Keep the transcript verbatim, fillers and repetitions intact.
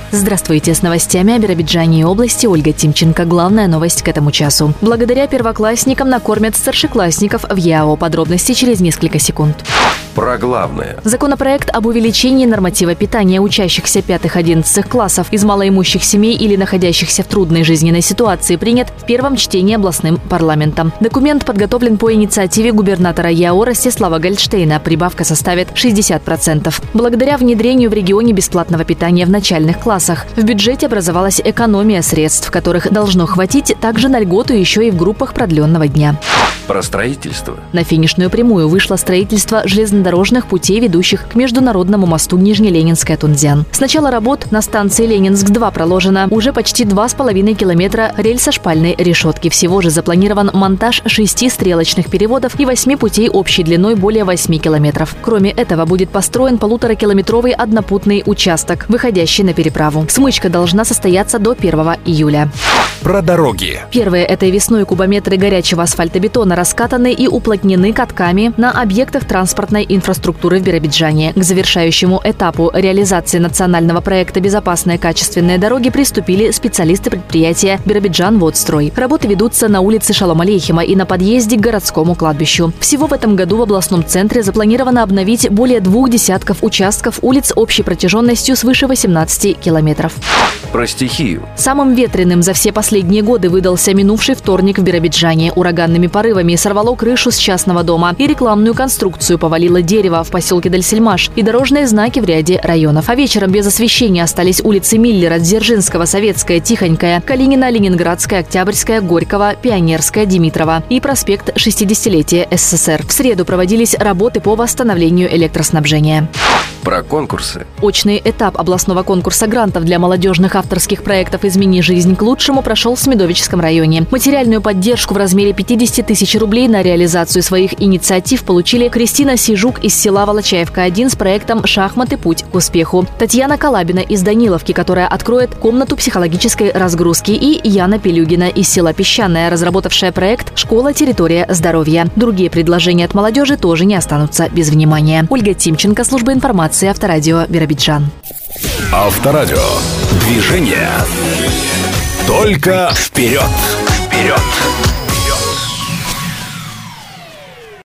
Здравствуйте, с новостями о Биробиджане и области Ольга Тимченко. Главная новость к этому часу. Благодаря первоклассникам накормят старшеклассников в ЯО. Подробности через несколько секунд. Про главное. Законопроект об увеличении норматива питания учащихся пятых-одиннадцатых классов из малоимущих семей или находящихся в трудной жизненной ситуации принят в первом чтении областным парламентом. Документ подготовлен по инициативе губернатора ЯО Ростислава Гольдштейна. Прибавка составит шестьдесят процентов. Благодаря внедрению в регионе бесплатного питания в начальных классах в бюджете образовалась экономия средств, которых должно хватить также на льготу еще и в группах продленного дня. Про строительство. На финишную прямую вышло строительство железнодорожных путей, ведущих к международному мосту Нижнеленинская-Тунцзян. С начала работ на станции Ленинск-два проложено уже почти два с половиной километра рельсо-шпальной решетки. Всего же запланирован монтаж шести стрелочных переводов и восьми путей общей длиной более восьми километров. Кроме этого, будет построен полуторакилометровый однопутный участок, выходящий на переправу. Смычка должна состояться до первого июля. Про дороги. Первые этой весной кубометры горячего асфальтобетона раскатаны и уплотнены катками на объектах транспортной инфраструктуры в Биробиджане. К завершающему этапу реализации национального проекта «Безопасные качественные дороги» приступили специалисты предприятия «Биробиджан-Водстрой». Работы ведутся на улице Шалом Алейхима и на подъезде к городскому кладбищу. Всего в этом году в областном центре запланировано обновить более двух десятков участков улиц общей протяженностью свыше восемнадцати километров. Про стихию. Самым ветреным за все последние годы выдался минувший вторник в Биробиджане. Ураганными порывами сорвало крышу с частного дома и рекламную конструкцию, повалило дерево в поселке Дальсельмаш и дорожные знаки в ряде районов. А вечером без освещения остались улицы Миллера, Дзержинского, Советская, Тихонькая, Калинина, Ленинградская, Октябрьская, Горького, Пионерская, Димитрова и проспект шестидесятилетия СССР. В среду проводились работы по восстановлению электроснабжения. Про конкурсы. Очный этап областного конкурса грантов для молодежных авторских проектов «Измени жизнь к лучшему» прошел в Смедовическом районе. Материальную поддержку в размере пятидесяти тысяч рублей на реализацию своих инициатив получили Кристина Сижук из села Волочаевка один с проектом «Шахматы. Путь к успеху», Татьяна Калабина из Даниловки, которая откроет комнату психологической разгрузки, и Яна Пелюгина из села Песчаное, разработавшая проект «Школа. Территория здоровья». Другие предложения от молодежи тоже не останутся без внимания. Ольга Тимченко, служба информации, Авторадио Биробиджан. Авторадио. Движение. Только вперед. Вперед.